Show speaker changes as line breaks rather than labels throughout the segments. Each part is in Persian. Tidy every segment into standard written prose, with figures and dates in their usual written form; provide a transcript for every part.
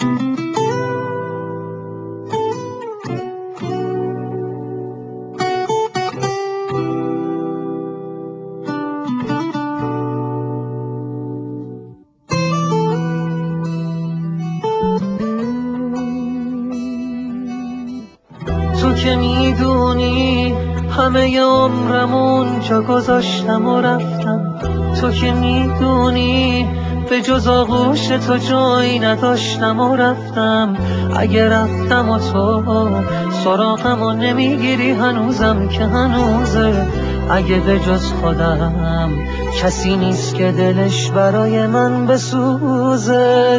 تو که میدونی همه عمرم اونجا گذاشتم و رفتم. تو که میدونی به جز آغوش تو جایی نداشتم و رفتم. اگه رفتم و تو سراغم و نمیگیری هنوزم که هنوزه. اگه به جز خودم کسی نیست که دلش برای من بسوزه.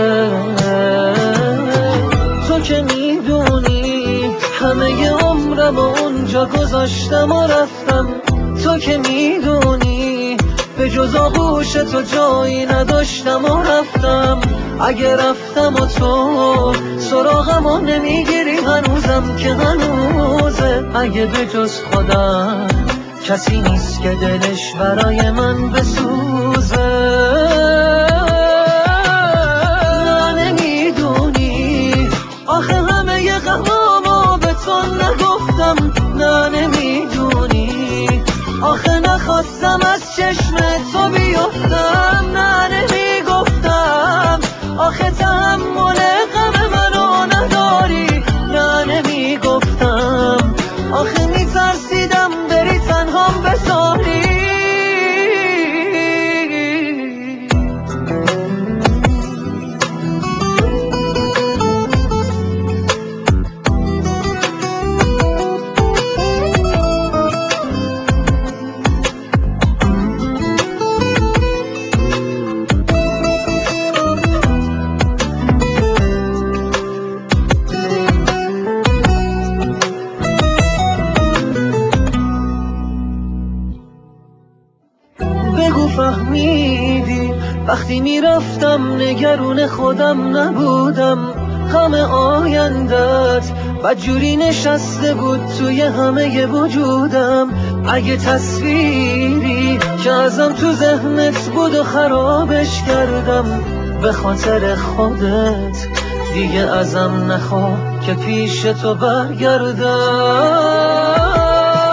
تو که میدونی همه عمرم اونجا گذاشتم و رفتم. تو که میدونی به جز آغوش تو جایی نداشتم و رفتم. اگه رفتم و تو سراغم و نمیگیری هنوزم که هنوزه. اگه به جز خودم کسی نیست که دلش برای من بسوزه. آخه همه غمامو به تو نگفتم. نه نمیدونی آخه نخواستم از چشم تو بیفتم. نه نمیگفتم آخه تحمل غم منو نداری. نه نمیگفتم آخه میترسیدم بری تنهام بذاری. بگو فهمیدی وقتی میرفتم نگرون خودم نبودم. غم آیندت بدجوری نشسته بود توی همه وجودم. اگه تصویری که ازم تو ذهنت بود و خرابش کردم به خاطر خودت دیگه ازم نخواه که پیش تو برگردم.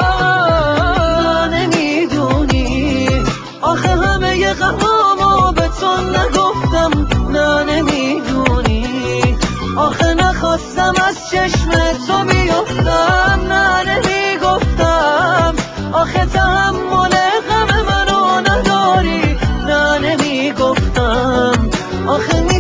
آخه همه غمامو به تو نگفتم. نه نمیدونی آخه نخواستم از چشم تو بیفتم. نه نمیگفتم آخه تحمل غم منو نداری. نه نمیگفتم آخه